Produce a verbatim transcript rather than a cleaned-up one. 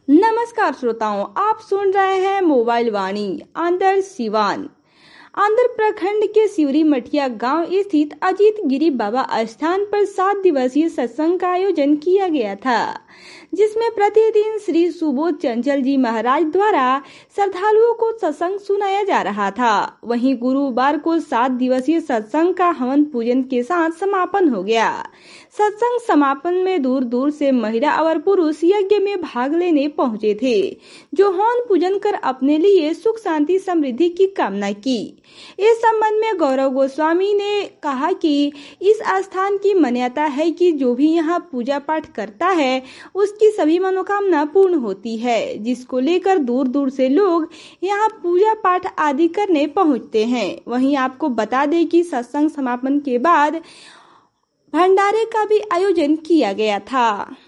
नमस्कार श्रोताओं, आप सुन रहे हैं मोबाइल वाणी आंध्र सिवान। आंध्र प्रखंड के सिवरी मठिया गांव स्थित अजीत गिरी बाबा स्थान पर सात दिवसीय सत्संग का आयोजन किया गया था, जिसमें प्रतिदिन श्री सुबोध चंचल जी महाराज द्वारा श्रद्धालुओं को सत्संग सुनाया जा रहा था। वहीं गुरुवार को सात दिवसीय सत्संग का हवन पूजन के साथ समापन हो गया। सत्संग समापन में दूर दूर से महिला और पुरुष यज्ञ में भाग लेने पहुंचे थे, जो हवन पूजन कर अपने लिए सुख शांति समृद्धि की कामना की। इस संबंध में गौरव गोस्वामी ने कहा कि इस स्थान की मान्यता है कि जो भी यहाँ पूजा पाठ करता है उसकी सभी मनोकामना पूर्ण होती है, जिसको लेकर दूर दूर से लोग यहाँ पूजा पाठ आदि करने पहुँचते हैं। वहीं आपको बता दें कि सत्संग समापन के बाद भंडारे का भी आयोजन किया गया था।